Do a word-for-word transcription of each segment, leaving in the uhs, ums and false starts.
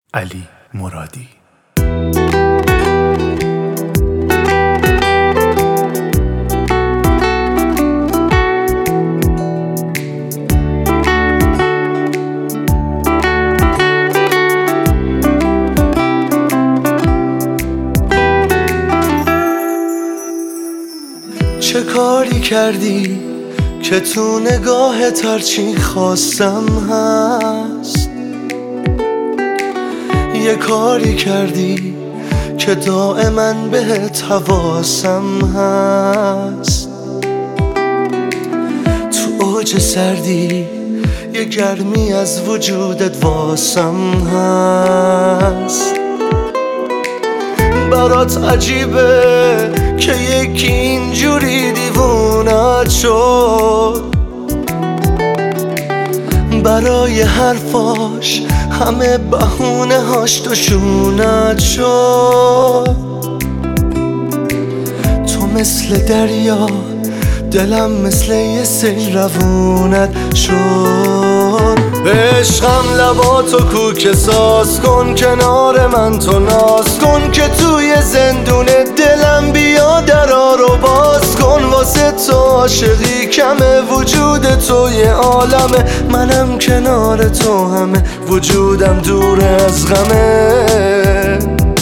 علی مرادی. چه کاری کردی که تو نگاهت هرچی خواستم هست؟ یه کاری کردی که دائما بهت حواسم هست. تو اوج سردی یه گرمی از وجودت واسم هست. برات عجیبه که یکی اینجوری دیوونت شد، برای حرفاش همه بهونه هاش توشونت شد. تو مثل دریا، دلم مثل یه سیل روونت شد. عشقم لباتو کوکه ساز کن، کنار من تو ناز کن که توی زندون دلم بیا درا رو باز کن. واسه تو عاشقی کمه، وجود تو یه عالمه، منم کنار تو همه، وجودم دور از غمه.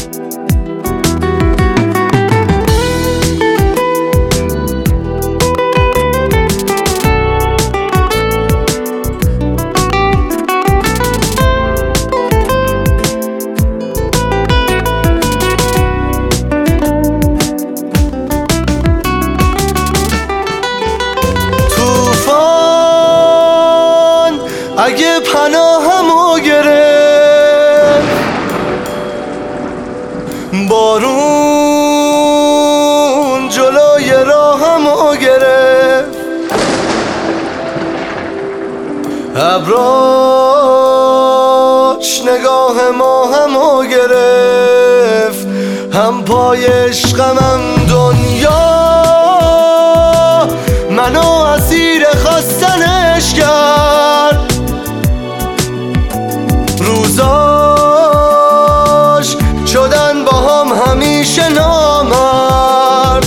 اگه پناهمو گرفت، بارون جلوی راهمو گرفت، ابراش نگاه ماهمو گرفت، هم پای عشقمم دنیا منو اسیر خواستنش کرد. روزاش شدن با هم همیشه نامرد،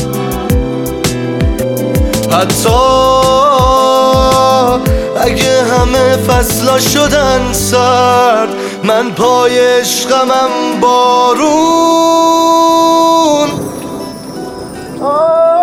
حتی اگه همه فصلا شدن سرد، من پای عشقمم بارون.